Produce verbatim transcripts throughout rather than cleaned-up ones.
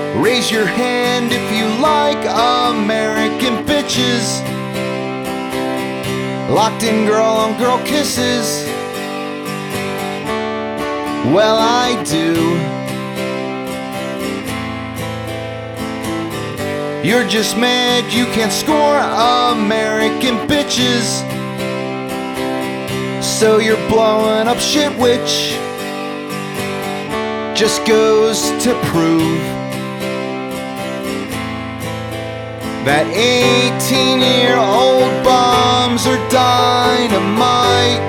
Raise your hand if you like American bitches. Locked in girl on girl kisses. Well, I do. You're just mad you can't score American bitches, so you're blowing up shit, which just goes to prove that eighteen-year-old bombs are dynamite.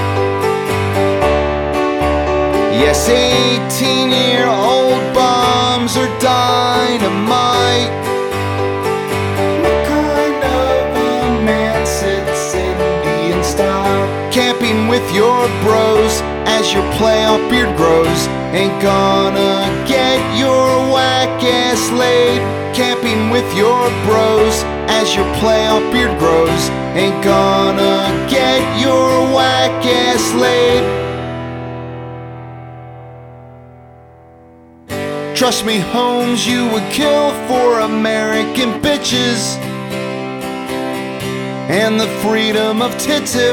Yes, eighteen-year-old bombs are dynamite. What kind of a man sits Indian style, camping with your bros as your playoff beard grows? Ain't gonna get your whack ass laid. Camping with your bros as your playoff beard grows. Ain't gonna get your whack ass laid. Trust me, Holmes, you would kill for American bitches and the freedom of tits if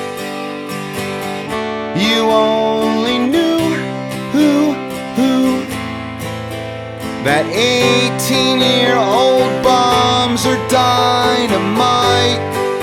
you only knew who, who that eighteen-year-old bombs are dynamite.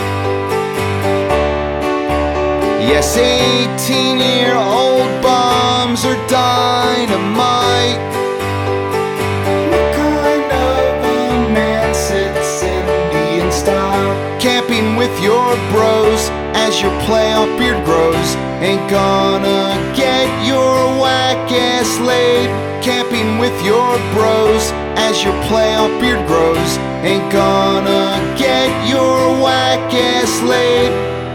Yes, eighteen-year-old bombs are dynamite. What kind of a man sits Indian style, camping with your bros as your playoff beard grows? Ain't gonna get your whack ass laid. Camping with your bros as your playoff beard grows. Ain't gonna get your whack ass laid.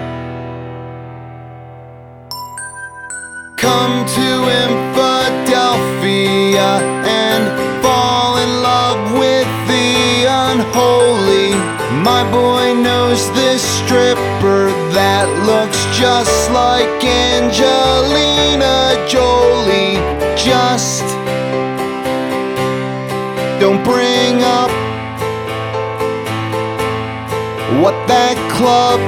Come to Philadelphia and fall in love with the unholy. My boy knows this stripper that looks just like Angelina Jolie. Just don't bring up what that club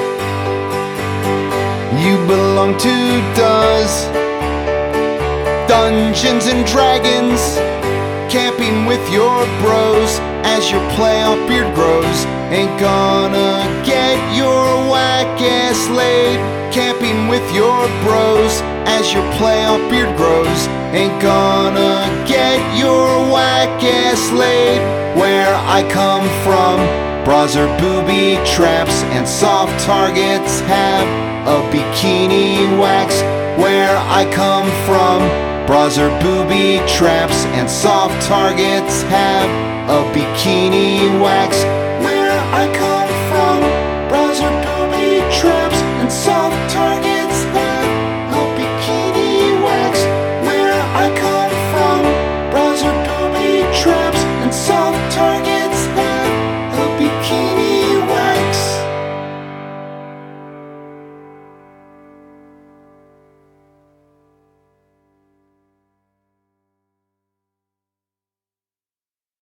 you belong to does. Dungeons and Dragons, camping with your bros as your playoff beard grows. Ain't gonna get your whack ass laid. Camping with your bros as your playoff beard grows. Ain't gonna get your whack ass laid. Where I come from, bras are booby traps and soft targets have a bikini wax. Where I come from, bras are booby traps and soft targets have a bikini wax. Where I come